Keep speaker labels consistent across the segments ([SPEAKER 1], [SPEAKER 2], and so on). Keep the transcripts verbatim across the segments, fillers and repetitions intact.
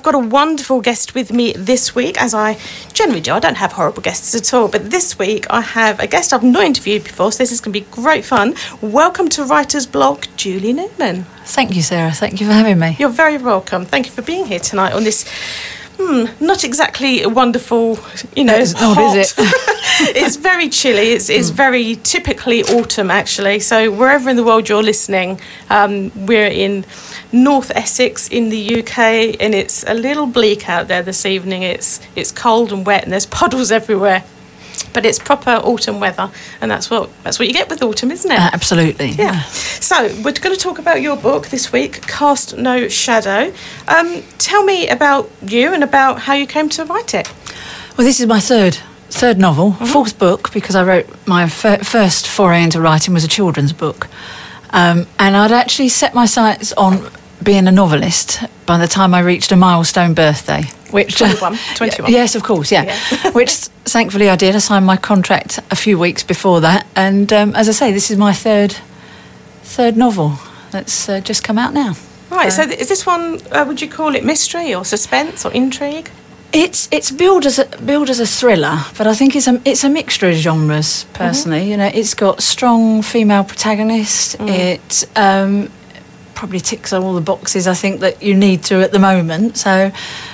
[SPEAKER 1] got a wonderful guest with me this week, as I generally do. I don't have horrible guests at all, but this week I have a guest I've not interviewed before, so this is going to be great fun. Welcome to Writer's Block, Julie Newman.
[SPEAKER 2] Thank you, Sarah. Thank you for having me.
[SPEAKER 1] You're very welcome. Thank you for being here tonight on this Hmm, not exactly a wonderful, you know,
[SPEAKER 2] it's not,
[SPEAKER 1] hot.
[SPEAKER 2] Is it?
[SPEAKER 1] It's very chilly. It's, it's mm. very typically autumn, actually. So wherever in the world you're listening, um, we're in North Essex in the U K, and it's a little bleak out there this evening. It's it's cold and wet, and there's puddles everywhere. But it's proper autumn weather, and that's what that's what you get with autumn, isn't it?
[SPEAKER 2] Uh, absolutely.
[SPEAKER 1] Yeah. yeah. So we're going to talk about your book this week, Cast No Shadow. Um, tell me about you and about how you came to write it.
[SPEAKER 2] Well, this is my third third novel, mm-hmm. fourth book, because I wrote my fir- first foray into writing was a children's book, um, and I'd actually set my sights on being a novelist by the time I reached a milestone birthday. Which,
[SPEAKER 1] twenty-one, twenty-one.
[SPEAKER 2] Yes, of course, yeah.
[SPEAKER 1] yeah.
[SPEAKER 2] Which, thankfully, I did. I signed my contract a few weeks before that. And, um, as I say, this is my third third novel that's uh, just come out now.
[SPEAKER 1] Right,
[SPEAKER 2] so,
[SPEAKER 1] so th- is this one, uh, would you call it mystery or suspense or intrigue?
[SPEAKER 2] It's it's billed as a, billed as a thriller, but I think it's a, it's a mixture of genres, personally. Mm-hmm. You know, it's got strong female protagonist. Mm. It um, probably ticks all the boxes, I think, that you need to at the moment. So...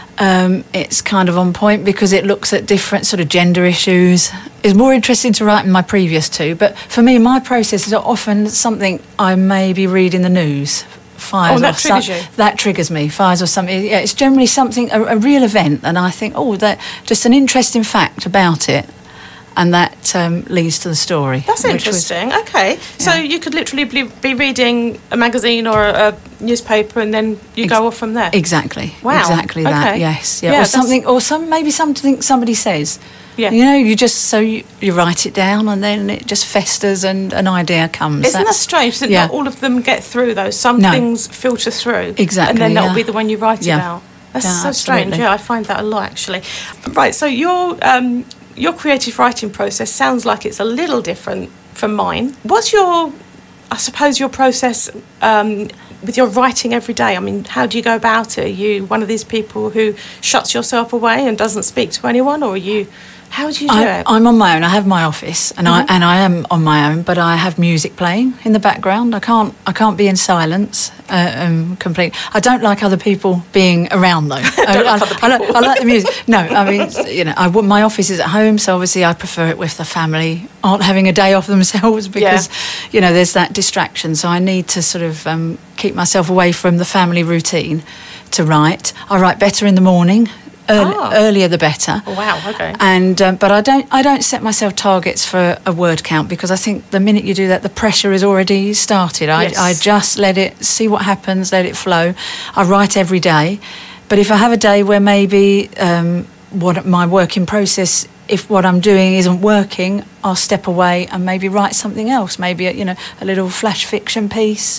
[SPEAKER 2] Um, it's kind of on point because it looks at different sort of gender issues. It's more interesting to write than my previous two, but for me, my process is often something I maybe read in the news. Fires
[SPEAKER 1] oh, that
[SPEAKER 2] or
[SPEAKER 1] triggers
[SPEAKER 2] some,
[SPEAKER 1] you?
[SPEAKER 2] That triggers me. Fires or something. Yeah, it's generally something, a, a real event, and I think, oh, that just an interesting fact about it. And that um, leads to the story.
[SPEAKER 1] That's interesting. Was, okay. So yeah. you could literally be, be reading a magazine or a, a newspaper and then you Ex- go off from there?
[SPEAKER 2] Exactly.
[SPEAKER 1] Wow.
[SPEAKER 2] Exactly that,
[SPEAKER 1] okay.
[SPEAKER 2] yes. Yeah.
[SPEAKER 1] yeah
[SPEAKER 2] or something, or some maybe something somebody says.
[SPEAKER 1] Yeah.
[SPEAKER 2] You know, you just, so you, you write it down and then it just festers and an idea comes.
[SPEAKER 1] Isn't
[SPEAKER 2] That's,
[SPEAKER 1] that strange that yeah. not all of them get through, though? Some
[SPEAKER 2] no.
[SPEAKER 1] things filter through.
[SPEAKER 2] Exactly,
[SPEAKER 1] And then that'll
[SPEAKER 2] yeah.
[SPEAKER 1] be the one you write
[SPEAKER 2] yeah.
[SPEAKER 1] about. That's
[SPEAKER 2] yeah,
[SPEAKER 1] so
[SPEAKER 2] absolutely.
[SPEAKER 1] strange. Yeah, I find that a lot, actually. Right, so you're... Um, Your creative writing process sounds like it's a little different from mine. What's your, I suppose, your process um, with your writing every day? I mean, how do you go about it? Are you one of these people who shuts yourself away and doesn't speak to anyone, or are you... How do you do
[SPEAKER 2] I,
[SPEAKER 1] it?
[SPEAKER 2] I'm on my own. I have my office, and mm-hmm. I and I am on my own. But I have music playing in the background. I can't. I can't be in silence. Uh, um, complete. I don't like other people being around though. I,
[SPEAKER 1] don't
[SPEAKER 2] I,
[SPEAKER 1] like other people.
[SPEAKER 2] I, like, I like the music. No, I mean, you know, I, my office is at home, so obviously I prefer it with the family aren't having a day off themselves because,
[SPEAKER 1] yeah.
[SPEAKER 2] you know, there's that distraction. So I need to sort of um, keep myself away from the family routine to write. I write better in the morning. Early,
[SPEAKER 1] oh.
[SPEAKER 2] Earlier the better.
[SPEAKER 1] Oh, wow, okay.
[SPEAKER 2] And um, but I don't I don't set myself targets for a word count because I think the minute you do that, the pressure is already started. I,
[SPEAKER 1] yes.
[SPEAKER 2] I just let it see what happens, let it flow. I write every day, but if I have a day where maybe um, what my working process, if what I'm doing isn't working, I'll step away and maybe write something else. Maybe a, you know a little flash fiction piece,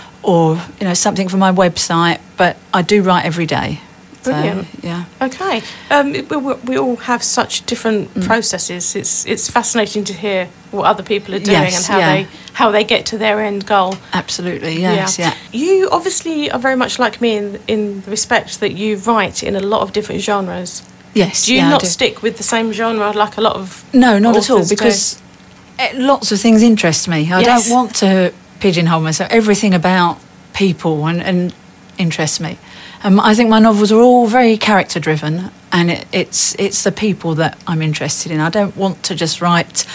[SPEAKER 2] or you know something for my website. But I do write every day.
[SPEAKER 1] Brilliant.
[SPEAKER 2] So, yeah.
[SPEAKER 1] Okay. Um, we, we, we all have such different
[SPEAKER 2] mm.
[SPEAKER 1] processes. It's it's fascinating to hear what other people are doing
[SPEAKER 2] yes,
[SPEAKER 1] and how
[SPEAKER 2] yeah.
[SPEAKER 1] they how they get to their end goal.
[SPEAKER 2] Absolutely. Yes. Yeah.
[SPEAKER 1] yeah. You obviously are very much like me in in the respect that you write in a lot of different genres.
[SPEAKER 2] Yes.
[SPEAKER 1] Do you
[SPEAKER 2] yeah,
[SPEAKER 1] not
[SPEAKER 2] do.
[SPEAKER 1] stick with the same genre like a lot of
[SPEAKER 2] No, not at all,
[SPEAKER 1] authors
[SPEAKER 2] because do? lots of things interest me. I
[SPEAKER 1] yes.
[SPEAKER 2] don't want to pigeonhole myself. Everything about people and, and interests me. Um, I think my novels are all very character driven, and it, it's it's the people that I'm interested in. I don't want to just write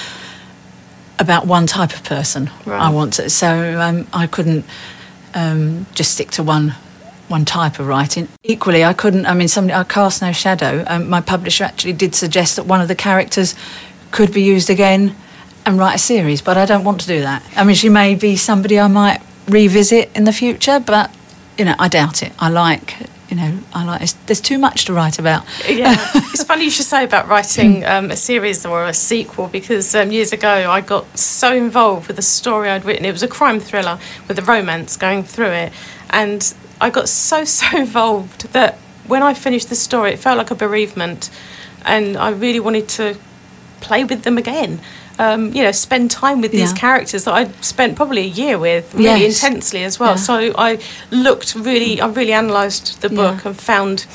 [SPEAKER 2] about one type of person.
[SPEAKER 1] Right.
[SPEAKER 2] I want to, so um, I couldn't um, just stick to one one type of writing. Equally, I couldn't. I mean, somebody I Cast No Shadow. Um, my publisher actually did suggest that one of the characters could be used again and write a series, but I don't want to do that. I mean, she may be somebody I might revisit in the future, but. You know, I doubt it. I like, you know, I like. There's too much to write about.
[SPEAKER 1] Yeah, it's funny you should say about writing um, a series or a sequel because um, years ago I got so involved with the story I'd written. It was a crime thriller with a romance going through it, and I got so so involved that when I finished the story, it felt like a bereavement, and I really wanted to play with them again. Um, you know, spend time with these
[SPEAKER 2] yeah.
[SPEAKER 1] characters that I'd spent probably a year with, really
[SPEAKER 2] yes.
[SPEAKER 1] intensely as well.
[SPEAKER 2] Yeah.
[SPEAKER 1] So I looked really, I really analysed the book
[SPEAKER 2] yeah.
[SPEAKER 1] and found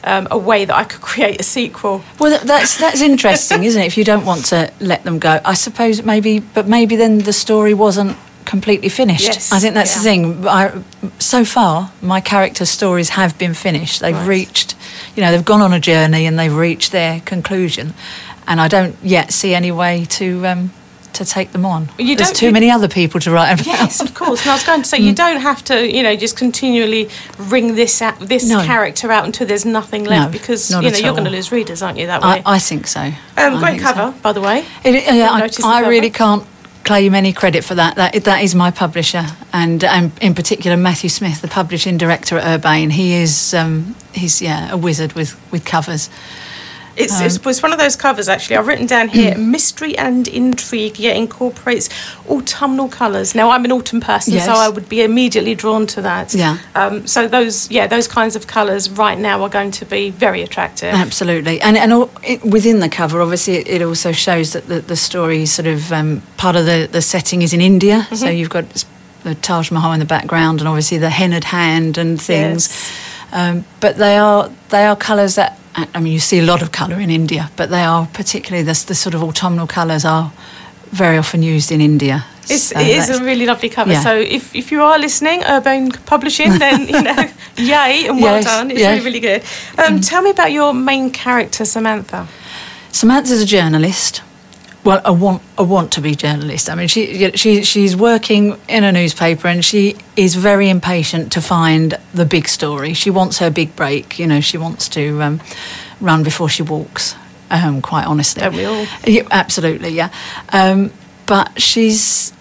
[SPEAKER 1] um, a way that I could create a sequel.
[SPEAKER 2] Well, that- that's that's interesting, isn't it? If you don't want to let them go, I suppose maybe, but maybe then the story wasn't completely finished.
[SPEAKER 1] Yes,
[SPEAKER 2] I think that's
[SPEAKER 1] yeah.
[SPEAKER 2] the thing. I, so far, my characters' stories have been finished. They've
[SPEAKER 1] Right.
[SPEAKER 2] reached, you know, they've gone on a journey and they've reached their conclusion, and I don't yet see any way to. Um, to take them on.
[SPEAKER 1] You
[SPEAKER 2] There's
[SPEAKER 1] don't-
[SPEAKER 2] too
[SPEAKER 1] you-
[SPEAKER 2] many other people to write about.
[SPEAKER 1] Yes, of course. And I was going to say, you don't have to, you know, just continually wring this out, this
[SPEAKER 2] No.
[SPEAKER 1] character out until there's nothing left,
[SPEAKER 2] No,
[SPEAKER 1] because
[SPEAKER 2] not
[SPEAKER 1] you know
[SPEAKER 2] at
[SPEAKER 1] you're
[SPEAKER 2] all.
[SPEAKER 1] going to lose readers, aren't you? That way.
[SPEAKER 2] I, I think so.
[SPEAKER 1] um,
[SPEAKER 2] I
[SPEAKER 1] great
[SPEAKER 2] think so.
[SPEAKER 1] cover, by the way.
[SPEAKER 2] It, yeah, I,
[SPEAKER 1] noticed the
[SPEAKER 2] I
[SPEAKER 1] cover.
[SPEAKER 2] really can't claim any credit for that. That that is my publisher, and and in particular Matthew Smith, the publishing director at Urbane. He is um, he's yeah a wizard with with covers.
[SPEAKER 1] It's,
[SPEAKER 2] Um,
[SPEAKER 1] it's, it's one of those covers, actually. I've written down here, mystery and intrigue, yet incorporates autumnal colours. Now, I'm an autumn person,
[SPEAKER 2] Yes.
[SPEAKER 1] so I would be immediately drawn to that.
[SPEAKER 2] Yeah.
[SPEAKER 1] Um, so those, yeah, those kinds of colours right now are going to be very attractive.
[SPEAKER 2] Absolutely, and and all, it, within the cover, obviously, it, it also shows that the, the story is sort of um, part of the, the setting is in India. So you've got the Taj Mahal in the background, and obviously the hennaed hand and things.
[SPEAKER 1] Yes.
[SPEAKER 2] Um, but they are they are colours that I mean you see a lot of colour in India, but they are particularly the, the sort of autumnal colours are very often used in India.
[SPEAKER 1] It's,
[SPEAKER 2] So
[SPEAKER 1] it is
[SPEAKER 2] that's-
[SPEAKER 1] a really lovely cover.
[SPEAKER 2] yeah.
[SPEAKER 1] So if, if you are listening, Urbane Publishing, then, you know, yay and well
[SPEAKER 2] Yes,
[SPEAKER 1] done. It's
[SPEAKER 2] yes.
[SPEAKER 1] really, really good. Um, Tell me about your main character, Samantha.
[SPEAKER 2] Samantha's a journalist. Well, a want a want to be journalist. I mean, she she she's working in a newspaper, and she is very impatient to find the big story. She wants her big break. You know, she wants to um, run before she walks. Um, quite honestly,
[SPEAKER 1] Don't we all?
[SPEAKER 2] Yeah, absolutely, yeah. Um, but she's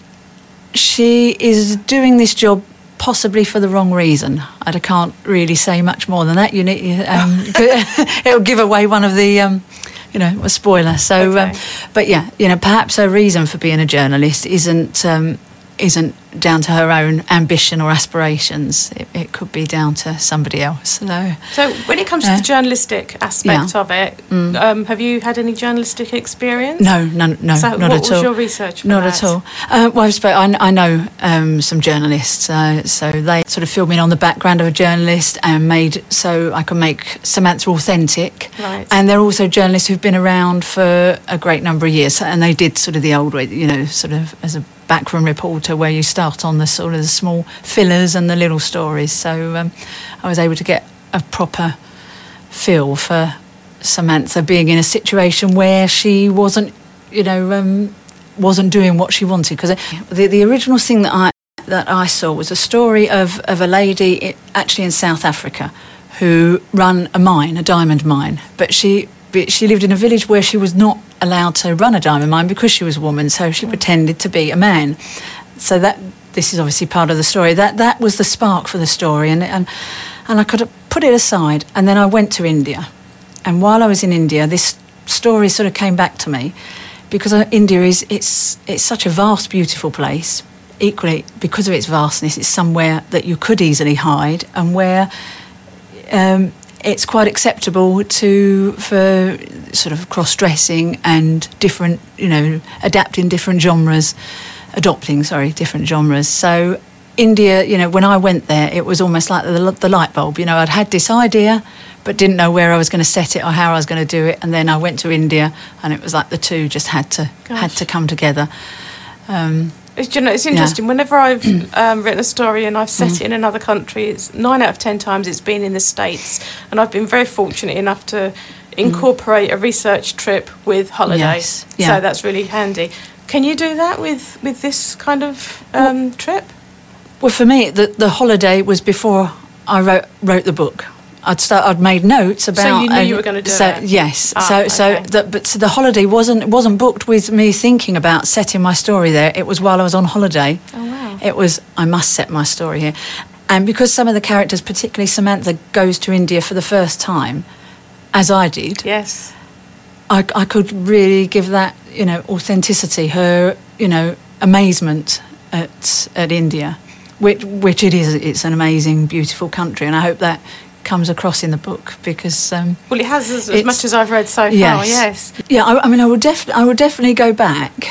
[SPEAKER 2] she is doing this job possibly for the wrong reason. I can't really say much more than that. You need um, it'll give away one of the. Um, You know, a spoiler. So,
[SPEAKER 1] Okay.
[SPEAKER 2] um, but yeah, you know, perhaps her reason for being a journalist isn't um, isn't down to her own ambition or aspirations. It, it could be down to somebody else. So,
[SPEAKER 1] So when it comes to
[SPEAKER 2] Uh,
[SPEAKER 1] the journalistic aspect
[SPEAKER 2] yeah.
[SPEAKER 1] of it, um, have you had any journalistic experience?
[SPEAKER 2] no, no, no,
[SPEAKER 1] So
[SPEAKER 2] not
[SPEAKER 1] what
[SPEAKER 2] at
[SPEAKER 1] was
[SPEAKER 2] all.
[SPEAKER 1] your research for
[SPEAKER 2] Not
[SPEAKER 1] that?
[SPEAKER 2] at all. Uh, well, I, suppose I, I know um, some journalists, uh, so they sort of filled me in on the background of a journalist and made so I can make Samantha authentic.
[SPEAKER 1] Right.
[SPEAKER 2] And they're also journalists who've been around for a great number of years, and they did sort of the old way, you know, sort of as a backroom reporter, where you start on the sort of the small fillers and the little stories. So um, I was able to get a proper feel for Samantha being in a situation where she wasn't, you know, um, wasn't doing what she wanted. Because the the original thing that I that I saw was a story of of a lady i- actually in South Africa who run a mine, a diamond mine, but she but she lived in a village where she was not allowed to run a diamond mine because she was a woman. So she pretended to be a man. So that this is obviously part of the story. That that was the spark for the story, and and and I could put it aside. And then I went to India, and while I was in India, this story sort of came back to me, because uh, India is it's it's such a vast, beautiful place. Equally, because of its vastness, it's somewhere that you could easily hide, and where um, it's quite acceptable to for sort of cross-dressing and different, you know, adapting different genres, adopting, sorry, different genres. So India, you know, when I went there, it was almost like the, the light bulb. You know, I'd had this idea, but didn't know where I was going to set it or how I was going to do it. And then I went to India, and it was like the two just had to
[SPEAKER 1] Gosh.
[SPEAKER 2] had to come together. Um,
[SPEAKER 1] It's, you know, it's interesting. Whenever I've um, written a story and I've set it in another country, it's nine out of ten times it's been in the States, and I've been very fortunate enough to incorporate a research trip with holiday.
[SPEAKER 2] Yes, yeah.
[SPEAKER 1] So that's really handy. Can you do that with with this kind of um, trip?
[SPEAKER 2] Well, for me, the the holiday was before I wrote wrote the book. I'd start. I'd made notes about.
[SPEAKER 1] you knew
[SPEAKER 2] and
[SPEAKER 1] you were gonna do
[SPEAKER 2] so,
[SPEAKER 1] it?
[SPEAKER 2] Yes.
[SPEAKER 1] Ah,
[SPEAKER 2] so so
[SPEAKER 1] okay.
[SPEAKER 2] the, but so the holiday wasn't wasn't booked with me thinking about setting my story there. It was while I was on holiday.
[SPEAKER 1] Oh, wow.
[SPEAKER 2] It was I must set my story here, and because some of the characters, particularly Samantha, goes to India for the first time, as I did.
[SPEAKER 1] Yes.
[SPEAKER 2] I, I could really give that, you know, authenticity, her, you know, amazement at at India, which which it is. It's an amazing, beautiful country, and I hope that comes across in the book, because um,
[SPEAKER 1] Well, it has as, as
[SPEAKER 2] It's-
[SPEAKER 1] much as I've read so far.
[SPEAKER 2] yes,
[SPEAKER 1] Yes.
[SPEAKER 2] yeah. I, I mean, I would def- I would definitely go back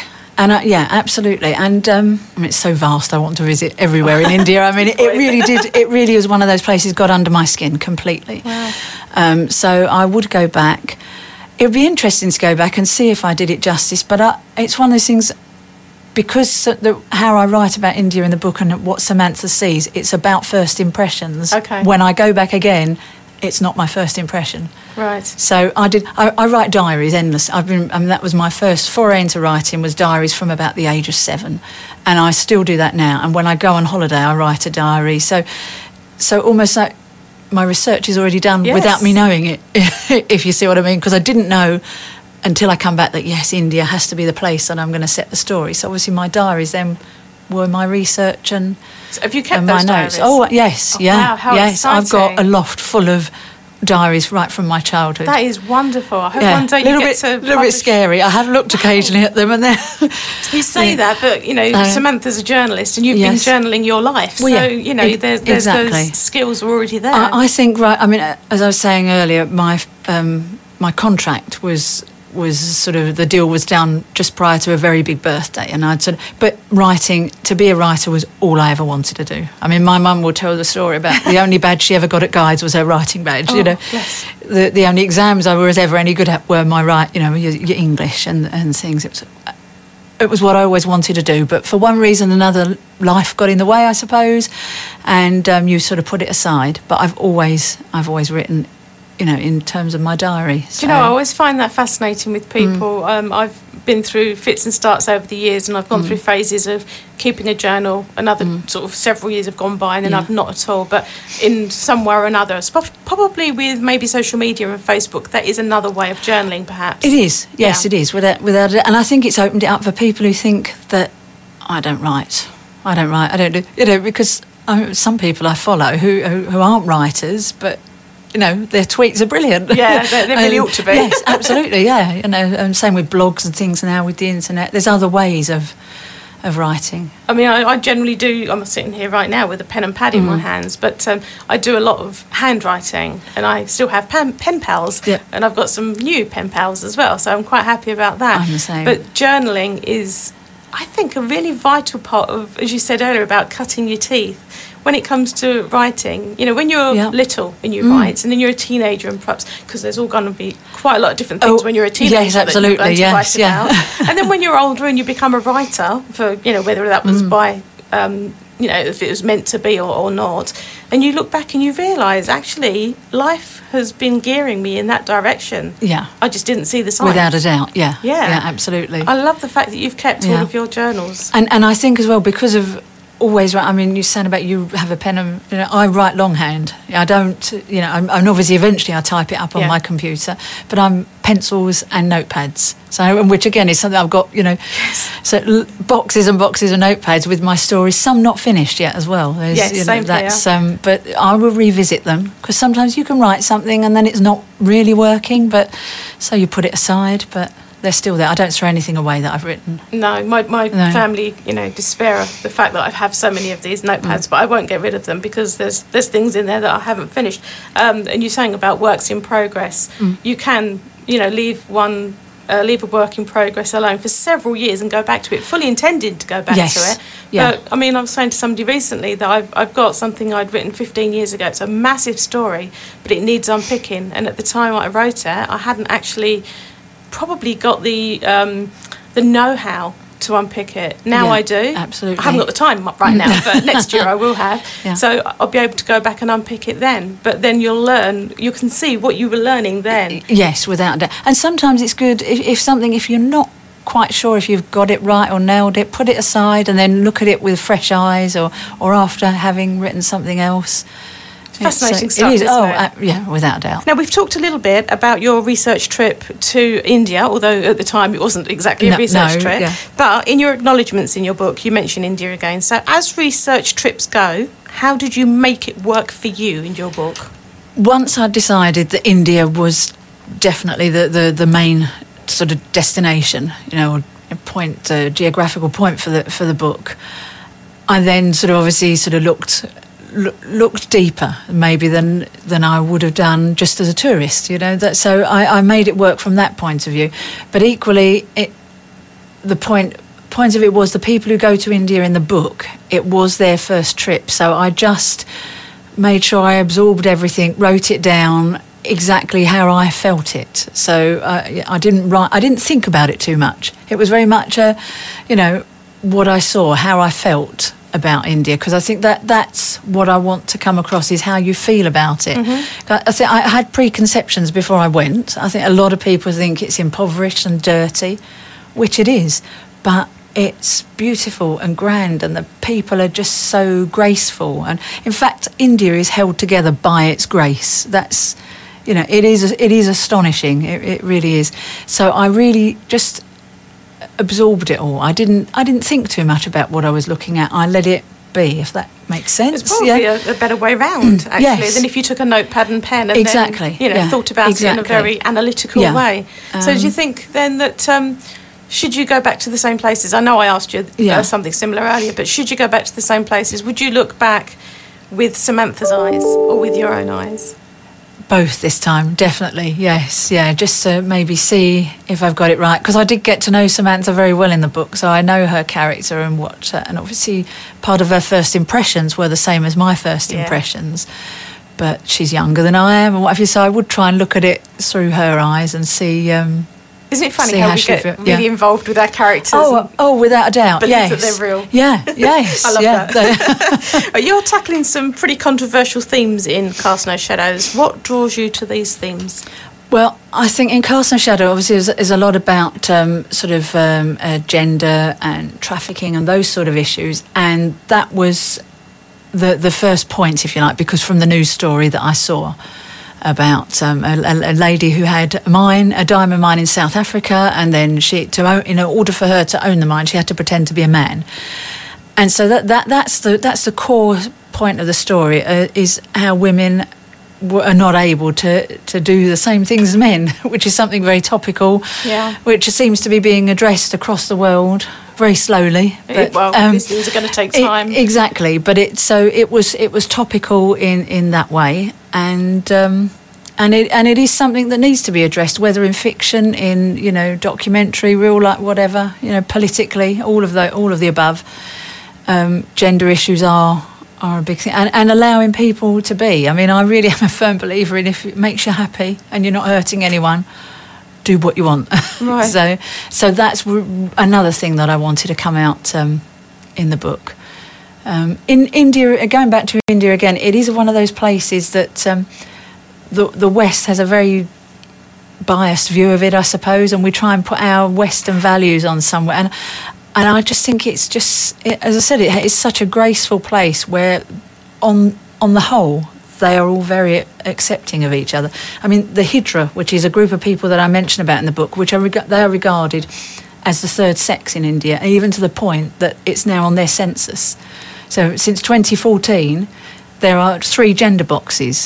[SPEAKER 2] And uh, yeah, absolutely. And um, I mean, it's so vast. I want to visit everywhere in India. I mean, it, it really did. It really was one of those places got under my skin completely.
[SPEAKER 1] Wow.
[SPEAKER 2] Um, so I would go back. It would be interesting to go back and see if I did it justice. But I, it's one of those things, because the, how I write about India in the book and what Samantha sees, it's about first impressions.
[SPEAKER 1] Okay.
[SPEAKER 2] When I go back again, it's not my first impression.
[SPEAKER 1] Right.
[SPEAKER 2] So I did. I, I write diaries endless. I've been. I mean, that was my first foray into writing. Was diaries from about the age of seven, and I still do that now. And when I go on holiday, I write a diary. So, so almost like my research is already done
[SPEAKER 1] Yes.
[SPEAKER 2] without me knowing it. If you see what I mean, because I didn't know until I come back that yes, India has to be the place that I'm going to set the story. So obviously my diaries then were my research and.
[SPEAKER 1] So have you kept
[SPEAKER 2] and
[SPEAKER 1] those
[SPEAKER 2] my notes.
[SPEAKER 1] diaries?
[SPEAKER 2] Oh yes,
[SPEAKER 1] Oh,
[SPEAKER 2] yeah,
[SPEAKER 1] wow, how
[SPEAKER 2] yes. I've got
[SPEAKER 1] exciting.
[SPEAKER 2] a loft full of diaries right from my childhood.
[SPEAKER 1] That is wonderful. I hope
[SPEAKER 2] yeah,
[SPEAKER 1] one day you
[SPEAKER 2] little
[SPEAKER 1] get
[SPEAKER 2] bit,
[SPEAKER 1] to
[SPEAKER 2] little bit
[SPEAKER 1] publish-
[SPEAKER 2] scary. I have looked occasionally at them, and then
[SPEAKER 1] You say
[SPEAKER 2] Yeah.
[SPEAKER 1] that, but you know,
[SPEAKER 2] Uh,
[SPEAKER 1] Samantha's a journalist, and you've
[SPEAKER 2] yes.
[SPEAKER 1] been journaling your life.
[SPEAKER 2] Well,
[SPEAKER 1] so
[SPEAKER 2] yeah,
[SPEAKER 1] you know,
[SPEAKER 2] ex-
[SPEAKER 1] there's, there's
[SPEAKER 2] exactly.
[SPEAKER 1] those skills are already there.
[SPEAKER 2] I, I think right. I mean, as I was saying earlier, my um, my contract was was sort of the deal was done just prior to a very big birthday, and I'd sort of, but writing to be a writer was all I ever wanted to do. I mean, my mum will tell the story about the only badge she ever got at Guides was her writing badge.
[SPEAKER 1] Oh,
[SPEAKER 2] you know,
[SPEAKER 1] yes.
[SPEAKER 2] the the only exams I was ever any good at were my right, you know, your, your English and and things. It was it was what I always wanted to do, but for one reason or another, life got in the way, I suppose, and um, you sort of put it aside. But I've always I've always written, you know, in terms of my diary.
[SPEAKER 1] Do
[SPEAKER 2] So.
[SPEAKER 1] you know, I always find that fascinating with people.
[SPEAKER 2] Mm.
[SPEAKER 1] Um, I've been through fits and starts over the years, and I've gone
[SPEAKER 2] Mm.
[SPEAKER 1] through phases of keeping a journal. Another sort of several years have gone by, and then
[SPEAKER 2] Yeah.
[SPEAKER 1] I've not at all. But in some way or another, sp- probably with maybe social media and Facebook, that is another way of journaling, perhaps.
[SPEAKER 2] It is, yes,
[SPEAKER 1] Yeah.
[SPEAKER 2] it is, without without it. And I think it's opened it up for people who think that I don't write, I don't write, I don't do, you know, because um, some people I follow who, who who aren't writers, but. You know, their tweets are brilliant.
[SPEAKER 1] Yeah, they, they really
[SPEAKER 2] And-
[SPEAKER 1] ought to be.
[SPEAKER 2] Yes, absolutely, yeah. You know, and same with blogs and things now with the internet. There's other ways of of writing.
[SPEAKER 1] I mean, I, I generally do. I'm sitting here right now with a pen and pad in my
[SPEAKER 2] Mm.
[SPEAKER 1] hands, but um, I do a lot of handwriting, and I still have pen, pen pals,
[SPEAKER 2] Yeah.
[SPEAKER 1] and I've got some new pen pals as well. So I'm quite happy about that.
[SPEAKER 2] I'm the same.
[SPEAKER 1] But journaling is, I think, a really vital part of, as you said earlier, about cutting your teeth. When it comes to writing, you know, when you're
[SPEAKER 2] Yeah.
[SPEAKER 1] little and you
[SPEAKER 2] Mm.
[SPEAKER 1] write, and then you're a teenager, and perhaps because there's all going to be quite a lot of different things
[SPEAKER 2] Oh,
[SPEAKER 1] when you're a teenager
[SPEAKER 2] yes,
[SPEAKER 1] that you're
[SPEAKER 2] absolutely,
[SPEAKER 1] going to
[SPEAKER 2] yes,
[SPEAKER 1] write
[SPEAKER 2] yeah.
[SPEAKER 1] about. And then when you're older and you become a writer, for you know whether that was
[SPEAKER 2] Mm.
[SPEAKER 1] by um, you know if it was meant to be or, or not, and you look back and you realise actually life has been gearing me in that direction.
[SPEAKER 2] Yeah,
[SPEAKER 1] I just didn't see the signs.
[SPEAKER 2] without a doubt. Yeah,
[SPEAKER 1] Yeah.
[SPEAKER 2] yeah, absolutely.
[SPEAKER 1] I love the fact that you've kept all
[SPEAKER 2] Yeah.
[SPEAKER 1] of your journals.
[SPEAKER 2] And and I think as well, because of always write, I mean, you said about you have a pen and, you know, I write longhand. I don't, you know, I'm, and obviously eventually I type it up on
[SPEAKER 1] Yeah.
[SPEAKER 2] my computer, but I'm pencils and notepads. So, and which again is something I've got, you know, so l- boxes and boxes of notepads with my stories, some not finished yet as well. There's,
[SPEAKER 1] Yes,
[SPEAKER 2] you know,
[SPEAKER 1] same here.
[SPEAKER 2] that's, um, but I will revisit them because sometimes you can write something and then it's not really working, but so you put it aside, but they're still there. I don't throw anything away that I've written.
[SPEAKER 1] No, my, my
[SPEAKER 2] No.
[SPEAKER 1] family, you know, despair of the fact that I have so many of these notepads,
[SPEAKER 2] Mm.
[SPEAKER 1] but I won't get rid of them because there's there's things in there that I haven't finished. Um, and you're saying about works in progress.
[SPEAKER 2] Mm.
[SPEAKER 1] You can, you know, leave one, uh, leave a work in progress alone for several years and go back to it, fully intending to go back
[SPEAKER 2] Yes.
[SPEAKER 1] to it.
[SPEAKER 2] Yeah.
[SPEAKER 1] But I mean, I was saying to somebody recently that I've I've got something I'd written fifteen years ago. It's a massive story, but it needs unpicking. And at the time I wrote it, I hadn't actually probably got the um, the know-how to unpick it. Now
[SPEAKER 2] Yeah,
[SPEAKER 1] I do.
[SPEAKER 2] absolutely.
[SPEAKER 1] I haven't got the time right now, but next year I will have.
[SPEAKER 2] Yeah.
[SPEAKER 1] So I'll be able to go back and unpick it then. But then you'll learn, you can see what you were learning then.
[SPEAKER 2] Yes, without a doubt. And sometimes it's good if, if something, if you're not quite sure if you've got it right or nailed it, put it aside and then look at it with fresh eyes or, or after having written something else.
[SPEAKER 1] Fascinating
[SPEAKER 2] It's, uh,
[SPEAKER 1] stuff,
[SPEAKER 2] It is.
[SPEAKER 1] isn't
[SPEAKER 2] Oh,
[SPEAKER 1] it?
[SPEAKER 2] uh, yeah, without a doubt.
[SPEAKER 1] Now, we've talked a little bit about your research trip to India, although at the time it wasn't exactly a
[SPEAKER 2] No,
[SPEAKER 1] research
[SPEAKER 2] no,
[SPEAKER 1] trip.
[SPEAKER 2] yeah.
[SPEAKER 1] But in your acknowledgements in your book, you mention India again. So as research trips go, how did you make it work for you in your book?
[SPEAKER 2] Once I decided that India was definitely the, the, the main sort of destination, you know, a point, a geographical point for the for the book, I then sort of obviously sort of looked loo- looked deeper maybe than than I would have done just as a tourist, you know. That so I, I made it work from that point of view, but equally it the point point of it was the people who go to India in the book, it was their first trip. So I just made sure I absorbed everything, wrote it down exactly how I felt it. So uh, I didn't write, I didn't think about it too much. It was very much, a, you know, what I saw, how I felt about India, because I think that that's what I want to come across, is how you feel about it. Mm-hmm. I think I had preconceptions before I went. I think a lot of people think it's impoverished and dirty, which it is, but it's beautiful and grand, and the people are just so graceful. And in fact, India is held together by its grace. That's, you know, it is it is astonishing. It, it really is. So I really just absorbed it all. I didn't I didn't think too much about what I was looking at. I let it be, if that makes sense.
[SPEAKER 1] It's probably
[SPEAKER 2] yeah.
[SPEAKER 1] a, a better way round, actually,
[SPEAKER 2] yes.
[SPEAKER 1] than if you took a notepad and pen and
[SPEAKER 2] exactly.
[SPEAKER 1] then, you know,
[SPEAKER 2] yeah.
[SPEAKER 1] thought about
[SPEAKER 2] exactly.
[SPEAKER 1] it in a very analytical
[SPEAKER 2] yeah.
[SPEAKER 1] way. Um, so do you think then that um, should you go back to the same places? I know I asked you
[SPEAKER 2] yeah.
[SPEAKER 1] uh, something similar earlier, but should you go back to the same places? Would you look back with Samantha's eyes or with your own eyes?
[SPEAKER 2] Both this time, definitely, yes, yeah, just to maybe see if I've got it right, because I did get to know Samantha very well in the book, so I know her character and what, uh, and obviously part of her first impressions were the same as my first
[SPEAKER 1] yeah.
[SPEAKER 2] impressions, but she's younger than I am and what have you, so I would try and look at it through her eyes and see... Um,
[SPEAKER 1] Isn't it funny how, how we get feel, really yeah. involved with our characters?
[SPEAKER 2] Oh, oh, without a doubt,
[SPEAKER 1] believe
[SPEAKER 2] yes.
[SPEAKER 1] that they're real.
[SPEAKER 2] Yeah, yes.
[SPEAKER 1] I love
[SPEAKER 2] yeah.
[SPEAKER 1] that. You're tackling some pretty controversial themes in Cast No Shadows. What draws you to these themes?
[SPEAKER 2] Well, I think in Cast No Shadow, obviously, there's, there's a lot about um, sort of um, uh, gender and trafficking and those sort of issues, and that was the the first point, if you like, because from the news story that I saw about um, a, a lady who had a mine, a diamond mine in South Africa, and then she, to own, in order for her to own the mine, she had to pretend to be a man, and so that, that that's the that's the core point of the story, uh, is how women w- are not able to to do the same things as men, which is something very topical,
[SPEAKER 1] yeah,
[SPEAKER 2] which seems to be being addressed across the world very slowly.
[SPEAKER 1] But, well, um, these things are going to take time.
[SPEAKER 2] It, exactly, but it so it was it was topical in, in that way, and um, and it and it is something that needs to be addressed, whether in fiction, in you know documentary, real life, whatever, you know, politically, all of the all of the above. Um, gender issues are are a big thing, and, and allowing people to be. I mean, I really am a firm believer in if it makes you happy and you're not hurting anyone, do what you want.
[SPEAKER 1] Right.
[SPEAKER 2] so, so that's w- another thing that I wanted to come out um, in the book. Um, in India, going back to India again, it is one of those places that um, the the West has a very biased view of it, I suppose, and we try and put our Western values on somewhere. And and I just think it's just, it, as I said, it, it's such a graceful place where, on on the whole, they are all very accepting of each other. I mean, the Hijra, which is a group of people that I mention about in the book, which are reg- they are regarded as the third sex in India, even to the point that it's now on their census. So since twenty fourteen, there are three gender boxes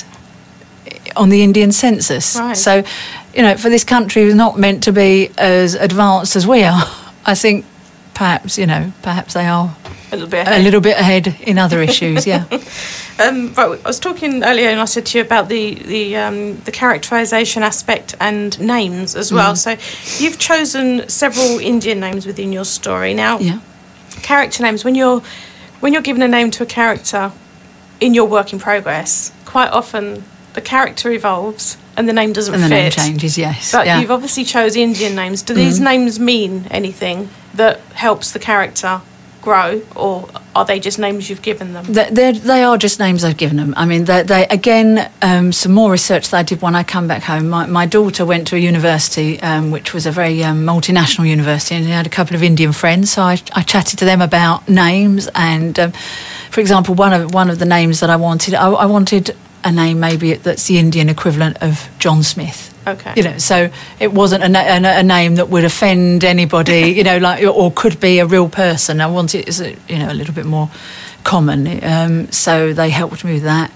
[SPEAKER 2] on the Indian census.
[SPEAKER 1] Right.
[SPEAKER 2] So, you know, for this country who's not meant to be as advanced as we are, I think perhaps, you know, perhaps they are
[SPEAKER 1] a little bit ahead,
[SPEAKER 2] a little bit ahead in other issues, yeah.
[SPEAKER 1] Um, right, I was talking earlier, and I said to you about the the um, the characterisation aspect and names as well. Mm. So, you've chosen several Indian names within your story. Now,
[SPEAKER 2] yeah.
[SPEAKER 1] character names. When you're when you're given a name to a character in your work in progress, quite often the character evolves and the name doesn't
[SPEAKER 2] and
[SPEAKER 1] fit.
[SPEAKER 2] And the name changes, yes.
[SPEAKER 1] But
[SPEAKER 2] yeah.
[SPEAKER 1] you've obviously chose Indian names. Do these mm. names mean anything that helps the character grow, or are they just names you've given them?
[SPEAKER 2] They're, they are just names I've given them. I mean, they, they again, um, some more research that I did when I come back home. My, my daughter went to a university, um, which was a very um, multinational university, and she had a couple of Indian friends. So I, I chatted to them about names, and um, for example, one of one of the names that I wanted, I, I wanted a name maybe that's the Indian equivalent of John Smith.
[SPEAKER 1] Okay. You
[SPEAKER 2] know, so it wasn't a, a, a name that would offend anybody, you know, like, or could be a real person. I wanted it as a, you know, a little bit more common. Um, so they helped me with that.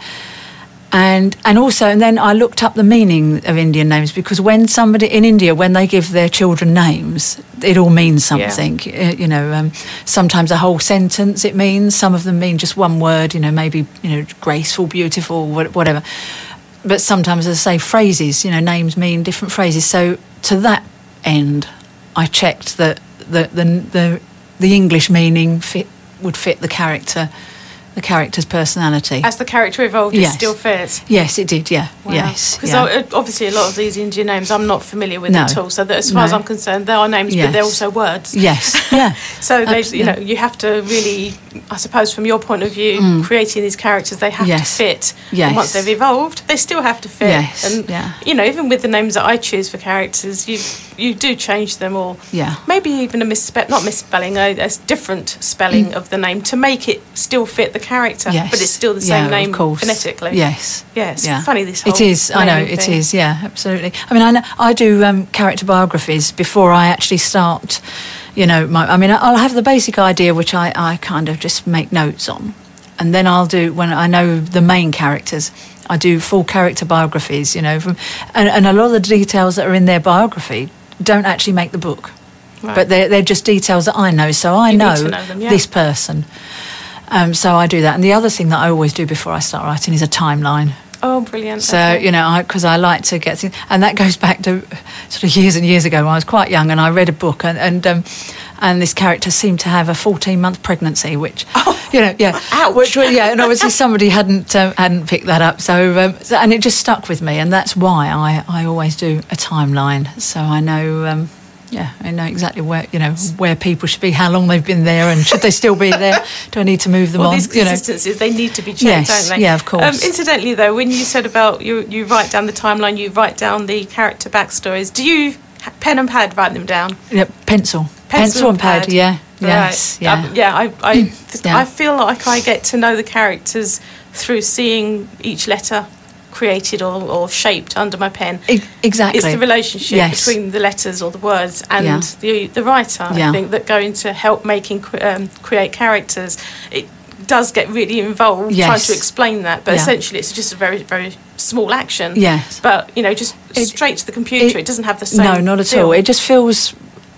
[SPEAKER 2] And and also, and then I looked up the meaning of Indian names, because when somebody in India, when they give their children names, it all means something. Yeah. You know, um, sometimes a whole sentence it means. Some of them mean just one word. You know, maybe you know, graceful, beautiful, whatever. But sometimes, as I say, phrases. You know, names mean different phrases. So to that end, I checked that the the the, the English meaning fit would fit the character, the character's personality.
[SPEAKER 1] As the character evolved,
[SPEAKER 2] Yes.
[SPEAKER 1] it still fits.
[SPEAKER 2] Yes, it did. Yeah,
[SPEAKER 1] Wow.
[SPEAKER 2] yes,
[SPEAKER 1] Because
[SPEAKER 2] yeah.
[SPEAKER 1] obviously a lot of these Indian names I'm not familiar with
[SPEAKER 2] No.
[SPEAKER 1] at all. So that as far as
[SPEAKER 2] No.
[SPEAKER 1] I'm concerned, they are names,
[SPEAKER 2] Yes.
[SPEAKER 1] but they're also words.
[SPEAKER 2] Yes, yeah.
[SPEAKER 1] So they,
[SPEAKER 2] Abs-
[SPEAKER 1] you know,
[SPEAKER 2] yeah.
[SPEAKER 1] you have to really, I suppose, from your point of view, creating these characters, they have
[SPEAKER 2] Yes.
[SPEAKER 1] to fit.
[SPEAKER 2] Yes.
[SPEAKER 1] And once they've evolved, they still have to fit.
[SPEAKER 2] Yes,
[SPEAKER 1] And
[SPEAKER 2] yeah.
[SPEAKER 1] you know, even with the names that I choose for characters, you you do change them, or
[SPEAKER 2] Yeah.
[SPEAKER 1] maybe even a misspell, not misspelling, a, a different spelling of the name to make it still fit the character,
[SPEAKER 2] Mm. Yes.
[SPEAKER 1] but it's still the same
[SPEAKER 2] Yeah,
[SPEAKER 1] name
[SPEAKER 2] of course.
[SPEAKER 1] phonetically.
[SPEAKER 2] Yes.
[SPEAKER 1] Yeah, it's
[SPEAKER 2] Yeah.
[SPEAKER 1] funny this whole
[SPEAKER 2] It is. I know
[SPEAKER 1] naming
[SPEAKER 2] it
[SPEAKER 1] thing.
[SPEAKER 2] is. Yeah, absolutely. I mean, I know, I do um, character biographies before I actually start. You know, my, I mean, I'll have the basic idea, which I, I kind of just make notes on, and then I'll do when I know the main characters. I do full character biographies. You know, from and, and a lot of the details that are in their biography don't actually make the book.
[SPEAKER 1] Right.
[SPEAKER 2] But they're, they're just details that I know, so I
[SPEAKER 1] You need
[SPEAKER 2] know,
[SPEAKER 1] to know them, yeah.
[SPEAKER 2] this person. Um, so I do that. And the other thing that I always do before I start writing is a timeline.
[SPEAKER 1] Oh, brilliant.
[SPEAKER 2] So,
[SPEAKER 1] Okay.
[SPEAKER 2] you know, because I, I like to get things, and that goes back to sort of years and years ago when I was quite young and I read a book and and, um, and this character seemed to have a fourteen-month pregnancy, which, you know, yeah,
[SPEAKER 1] Ouch.
[SPEAKER 2] which, was- yeah, and obviously somebody hadn't um, hadn't picked that up. So, um, so, and it just stuck with me, and that's why I, I always do a timeline, so I know. Um, Yeah, I know exactly where you know where people should be, how long they've been there, and should they still be there? Do I need to move them
[SPEAKER 1] Well,
[SPEAKER 2] on?
[SPEAKER 1] these
[SPEAKER 2] You know,
[SPEAKER 1] consistencies, they need to be checked,
[SPEAKER 2] Yes,
[SPEAKER 1] don't they?
[SPEAKER 2] yeah, of course.
[SPEAKER 1] Um, incidentally, though, when you said about you, you write down the timeline, you write down the character backstories. Do you ha- pen and pad write them down?
[SPEAKER 2] yeah, pencil,
[SPEAKER 1] Pencil and
[SPEAKER 2] and pad.
[SPEAKER 1] pad.
[SPEAKER 2] Yeah,
[SPEAKER 1] Right.
[SPEAKER 2] yes, yeah.
[SPEAKER 1] Um, yeah. I, I,
[SPEAKER 2] Yeah.
[SPEAKER 1] I feel like I get to know the characters through seeing each letter created or, or shaped under my pen.
[SPEAKER 2] E- exactly.
[SPEAKER 1] It's the relationship
[SPEAKER 2] Yes.
[SPEAKER 1] between the letters or the words and
[SPEAKER 2] Yeah.
[SPEAKER 1] the the writer, I
[SPEAKER 2] Yeah.
[SPEAKER 1] think, that go into help making cre- um, create characters. It does get really involved
[SPEAKER 2] Yes.
[SPEAKER 1] trying to explain that, but
[SPEAKER 2] Yeah.
[SPEAKER 1] essentially it's just a very, very small action.
[SPEAKER 2] Yes.
[SPEAKER 1] But, you know, just
[SPEAKER 2] It-
[SPEAKER 1] straight to the computer. It,
[SPEAKER 2] it-
[SPEAKER 1] doesn't have the same
[SPEAKER 2] No, not at
[SPEAKER 1] feel.
[SPEAKER 2] all. It just feels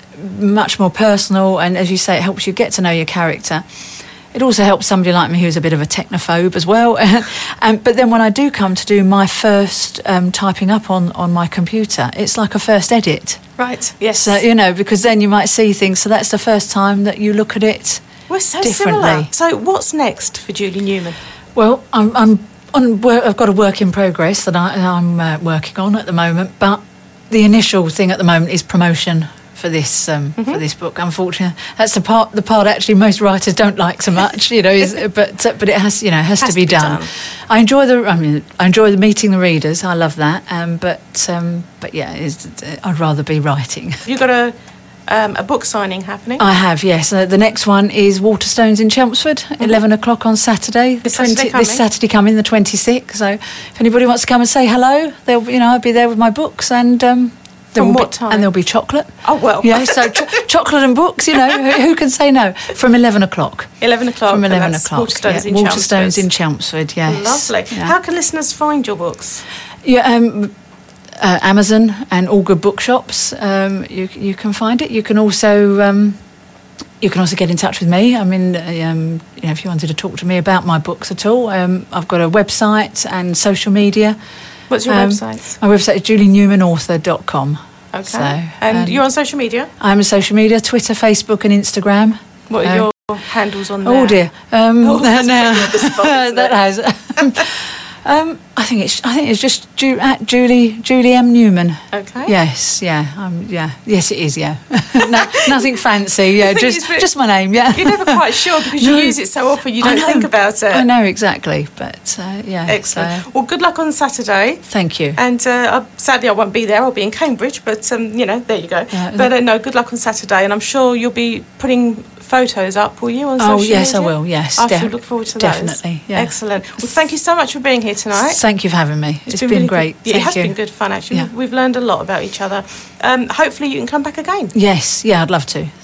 [SPEAKER 2] much more personal, and as you say, it helps you get to know your character. It also helps somebody like me who's a bit of a technophobe as well. um, but then when I do come to do my first um, typing up on, on my computer, it's like a first edit.
[SPEAKER 1] Right, yes.
[SPEAKER 2] So, you know, because then you might see things. So that's the first time that you look at it.
[SPEAKER 1] We're so
[SPEAKER 2] differently.
[SPEAKER 1] similar. So what's next for Julie Newman?
[SPEAKER 2] Well, I'm, I'm on work, I've got a work in progress that I, I'm uh, working on at the moment. But the initial thing at the moment is promotion for this um,
[SPEAKER 1] Mm-hmm.
[SPEAKER 2] for this book. Unfortunately, that's the part the part actually most writers don't like so much. You know, is, but uh, but it has you know has,
[SPEAKER 1] Has
[SPEAKER 2] to be, done. I enjoy the I mean I enjoy the meeting the readers. I love that. Um, but um, but yeah, it's, I'd rather be writing.
[SPEAKER 1] Have you got a um, a book signing happening?
[SPEAKER 2] I have, yes. Uh, the next one is Waterstones in Chelmsford, eleven o'clock on Saturday.
[SPEAKER 1] This
[SPEAKER 2] the
[SPEAKER 1] Saturday coming?
[SPEAKER 2] This Saturday coming, the twenty-sixth. So if anybody wants to come and say hello, they'll, you know, I'll be there with my books, and um, there
[SPEAKER 1] From
[SPEAKER 2] will
[SPEAKER 1] what
[SPEAKER 2] be,
[SPEAKER 1] time?
[SPEAKER 2] And there'll be chocolate.
[SPEAKER 1] Oh, well.
[SPEAKER 2] Yeah, so cho- chocolate and books, you know, who, who can say no? From eleven o'clock.
[SPEAKER 1] eleven o'clock.
[SPEAKER 2] From
[SPEAKER 1] and
[SPEAKER 2] eleven
[SPEAKER 1] that's
[SPEAKER 2] o'clock.
[SPEAKER 1] Waterstones
[SPEAKER 2] yeah.
[SPEAKER 1] in
[SPEAKER 2] Waterstones
[SPEAKER 1] Chelmsford.
[SPEAKER 2] in Chelmsford, yes.
[SPEAKER 1] Lovely.
[SPEAKER 2] Yeah.
[SPEAKER 1] How can listeners find your books?
[SPEAKER 2] Yeah, um, uh, Amazon and all good bookshops. Um, you you can find it. You can also um, you can also get in touch with me. I mean, um, you know, if you wanted to talk to me about my books at all, um, I've got a website and social media.
[SPEAKER 1] What's your
[SPEAKER 2] Um,
[SPEAKER 1] website?
[SPEAKER 2] My website is julie newman author dot com.
[SPEAKER 1] Okay.
[SPEAKER 2] So,
[SPEAKER 1] and
[SPEAKER 2] um,
[SPEAKER 1] you're on social media?
[SPEAKER 2] I'm on social media: Twitter, Facebook, and Instagram.
[SPEAKER 1] What are
[SPEAKER 2] uh,
[SPEAKER 1] your handles on there?
[SPEAKER 2] Oh dear. Um,
[SPEAKER 1] Oh, that's
[SPEAKER 2] no,
[SPEAKER 1] putting you on the spot, isn't
[SPEAKER 2] that
[SPEAKER 1] it?
[SPEAKER 2] has. um, I think it's. I think it's just Ju- at Julie Julie M Newman.
[SPEAKER 1] Okay.
[SPEAKER 2] Yes. Yeah. Um, yeah. Yes, it is. Yeah. no, nothing fancy. Yeah.
[SPEAKER 1] thing
[SPEAKER 2] Just
[SPEAKER 1] is that
[SPEAKER 2] just my name. Yeah.
[SPEAKER 1] You're never quite sure because
[SPEAKER 2] No.
[SPEAKER 1] you use it so often you
[SPEAKER 2] I
[SPEAKER 1] don't
[SPEAKER 2] know.
[SPEAKER 1] think about it.
[SPEAKER 2] I know exactly, but uh, yeah.
[SPEAKER 1] Excellent.
[SPEAKER 2] so-
[SPEAKER 1] Well, good luck on Saturday.
[SPEAKER 2] thank you.
[SPEAKER 1] And uh, I- sadly, I won't be there. I'll be in Cambridge, but um, you know, there you go.
[SPEAKER 2] Yeah.
[SPEAKER 1] But uh, no, good luck on Saturday, and I'm sure you'll be putting photos up, will you, on social
[SPEAKER 2] Oh
[SPEAKER 1] media?
[SPEAKER 2] yes, I will. Yes.
[SPEAKER 1] I
[SPEAKER 2] def-
[SPEAKER 1] shall look forward to those.
[SPEAKER 2] Definitely. Yeah.
[SPEAKER 1] Excellent. Well, thank you so much for being here tonight.
[SPEAKER 2] Thank you for having me. It's been,
[SPEAKER 1] really
[SPEAKER 2] great.
[SPEAKER 1] Good. Yeah,
[SPEAKER 2] Thank
[SPEAKER 1] it has
[SPEAKER 2] you.
[SPEAKER 1] been good fun actually.
[SPEAKER 2] Yeah.
[SPEAKER 1] We've, we've learned a lot about each other. Um, hopefully, you can come back again.
[SPEAKER 2] Yes. Yeah. I'd love to.